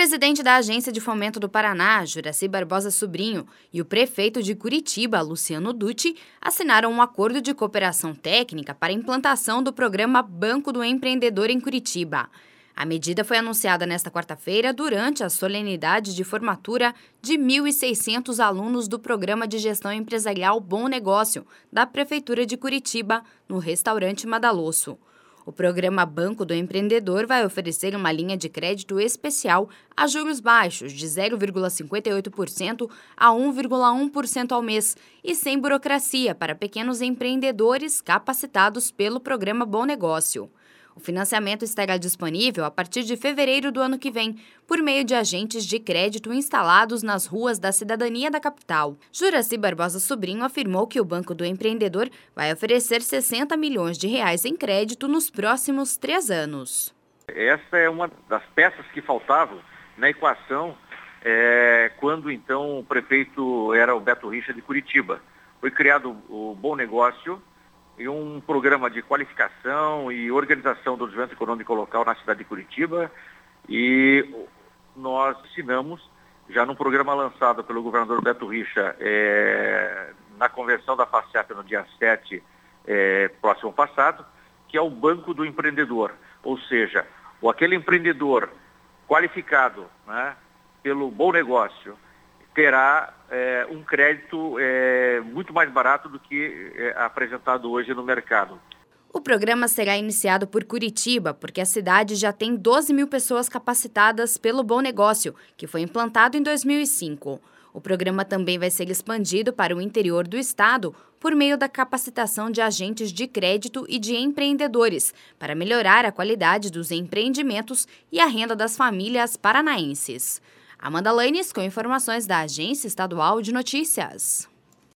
presidente da Agência de Fomento do Paraná, Juracy Barbosa Sobrinho, e o prefeito de Curitiba, Luciano Dutti, assinaram um acordo de cooperação técnica para a implantação do programa Banco do Empreendedor em Curitiba. A medida foi anunciada nesta quarta-feira durante a solenidade de formatura de 1.600 alunos do Programa de Gestão Empresarial Bom Negócio da Prefeitura de Curitiba, no restaurante Madalosso. O programa Banco do Empreendedor vai oferecer uma linha de crédito especial a juros baixos de 0,58% a 1,1% ao mês e sem burocracia para pequenos empreendedores capacitados pelo programa Bom Negócio. O financiamento estará disponível a partir de fevereiro do ano que vem, por meio de agentes de crédito instalados nas ruas da cidadania da capital. Juracy Barbosa Sobrinho afirmou que o Banco do Empreendedor vai oferecer 60 milhões de reais em crédito nos próximos 3 anos. Essa é uma das peças que faltavam na equação quando então o prefeito era o Beto Richa de Curitiba. Foi criado o Bom Negócio, e um programa de qualificação e organização do desenvolvimento econômico local na cidade de Curitiba, e nós assinamos, já num programa lançado pelo governador Beto Richa na convenção da FACEP no dia 7 próximo passado, que é o Banco do Empreendedor, ou seja, aquele empreendedor qualificado, né, pelo Bom Negócio, terá um crédito muito mais barato do que apresentado hoje no mercado. O programa será iniciado por Curitiba, porque a cidade já tem 12 mil pessoas capacitadas pelo Bom Negócio, que foi implantado em 2005. O programa também vai ser expandido para o interior do estado por meio da capacitação de agentes de crédito e de empreendedores, para melhorar a qualidade dos empreendimentos e a renda das famílias paranaenses. Amanda Lanes com informações da Agência Estadual de Notícias.